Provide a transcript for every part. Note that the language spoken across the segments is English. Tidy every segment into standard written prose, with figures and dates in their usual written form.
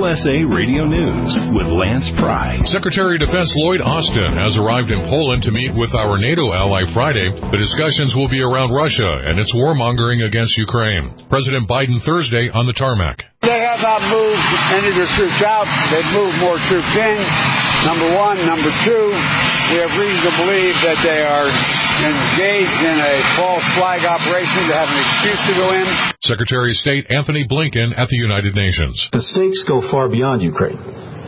USA Radio News with Lance Pry. Secretary of Defense Lloyd Austin has arrived in Poland to meet with our NATO ally Friday. The discussions will be around Russia and its warmongering against Ukraine. President Biden Thursday on the tarmac. They have not moved any of their troops out. They've moved more troops in, number one. Number two, we have reason to believe that they are engaged in a false flag operation to have an excuse to go in. Secretary of State Anthony Blinken at the United Nations. The stakes go far beyond Ukraine.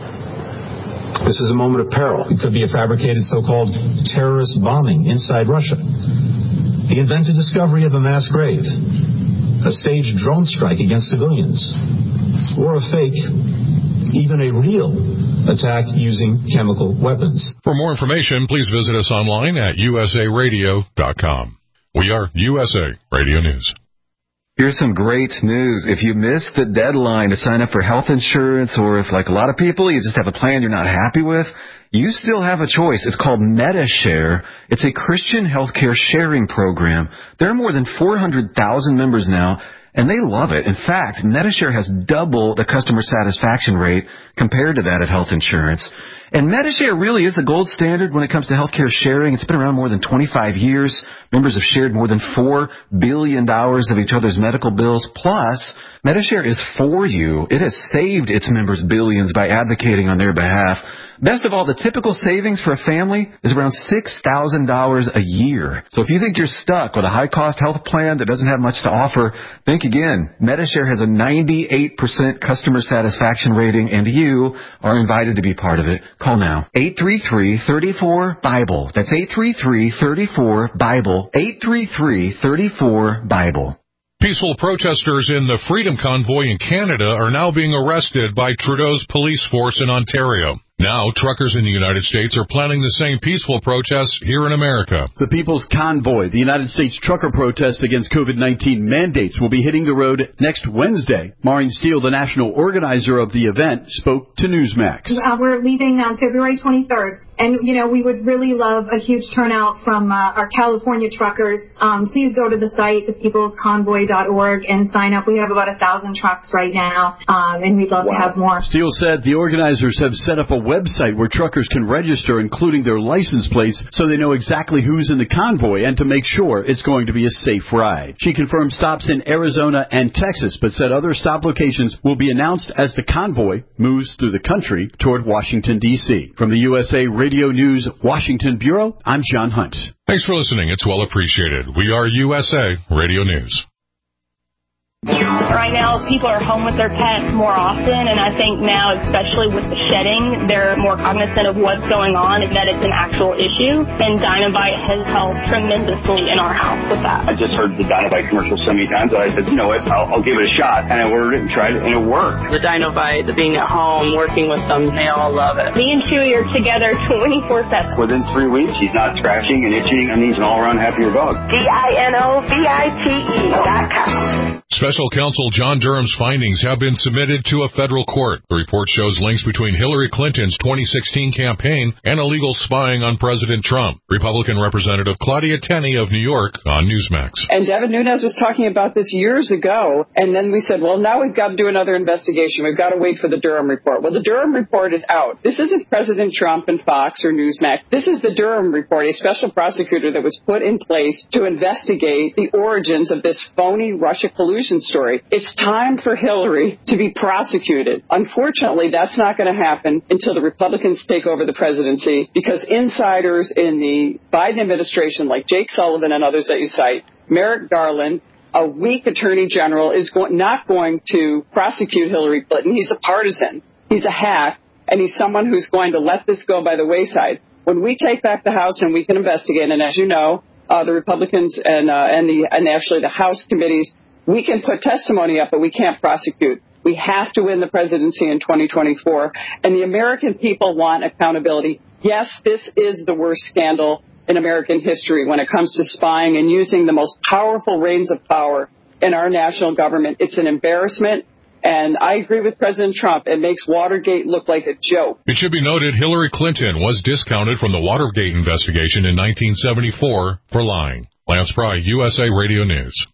This is a moment of peril. It could be a fabricated so-called terrorist bombing inside Russia. The invented discovery of a mass grave. A staged drone strike against civilians. Or a fake, even a real attack using chemical weapons. For more information, please visit us online at usaradio.com. We are USA Radio News. Here's some great news. If you missed the deadline to sign up for health insurance, or if, like a lot of people, you just have a plan you're not happy with, you still have a choice. It's called Medi-Share. It's a Christian healthcare sharing program. There are more than 400,000 members now, and they love it. In fact, Medi-Share has double the customer satisfaction rate compared to that of health insurance. And Medi-Share really is the gold standard when it comes to healthcare sharing. It's been around more than 25 years. Members have shared more than $4 billion of each other's medical bills. Plus, Medi-Share is for you. It has saved its members billions by advocating on their behalf. Best of all, the typical savings for a family is around $6,000 a year. So if you think you're stuck with a high-cost health plan that doesn't have much to offer, think again. Medi-Share has a 98% customer satisfaction rating, and you are invited to be part of it. Call now. 833-34-BIBLE. That's 833-34-BIBLE. 833-34-BIBLE. Peaceful protesters in the Freedom Convoy in Canada are now being arrested by Trudeau's police force in Ontario. Now, truckers in the United States are planning the same peaceful protests here in America. The People's Convoy, the United States trucker protest against COVID-19 mandates, will be hitting the road next Wednesday. Maureen Steele, the national organizer of the event, spoke to Newsmax. We're leaving on February 23rd. And, we would really love a huge turnout from our California truckers. Please go to the site, thepeoplesconvoy.org, and sign up. We have about 1,000 trucks right now, and we'd love to have more. Steele said the organizers have set up a website where truckers can register, including their license plates, so they know exactly who's in the convoy and to make sure it's going to be a safe ride. She confirmed stops in Arizona and Texas, but said other stop locations will be announced as the convoy moves through the country toward Washington, D.C. From the USA Radio News Washington Bureau, I'm John Hunt. Thanks for listening. It's well appreciated. We are USA Radio News. Right now, people are home with their pets more often, and I think now, especially with the shedding, they're more cognizant of what's going on and that it's an actual issue, and Dinovite has helped tremendously in our house with that. I just heard the Dinovite commercial so many times that I said, you know what, I'll give it a shot, and I ordered it and tried it, and it worked. The Dinovite, the being at home, working with them, they all love it. Me and Chewy are together 24/7. Within 3 weeks, he's not scratching and itching, and he's an all-around happier dog. DINOVITE.com. Special counsel John Durham's findings have been submitted to a federal court. The report shows links between Hillary Clinton's 2016 campaign and illegal spying on President Trump. Republican Representative Claudia Tenney of New York on Newsmax. And Devin Nunes was talking about this years ago, and then we said, well, now we've got to do another investigation. We've got to wait for the Durham report. Well, the Durham report is out. This isn't President Trump and Fox or Newsmax. This is the Durham report, a special prosecutor that was put in place to investigate the origins of this phony Russia collusion story. It's time for Hillary to be prosecuted. Unfortunately, that's not going to happen until the Republicans take over the presidency, because insiders in the Biden administration, like Jake Sullivan and others that you cite, Merrick Garland, a weak attorney general, is not going to prosecute Hillary Clinton. He's a partisan. He's a hack, and he's someone who's going to let this go by the wayside. When we take back the House and we can investigate, and as you know, the Republicans and actually the House committees, we can put testimony up, but we can't prosecute. We have to win the presidency in 2024, and the American people want accountability. Yes, this is the worst scandal in American history when it comes to spying and using the most powerful reins of power in our national government. It's an embarrassment, and I agree with President Trump. It makes Watergate look like a joke. It should be noted Hillary Clinton was discounted from the Watergate investigation in 1974 for lying. Lance Pry, USA Radio News.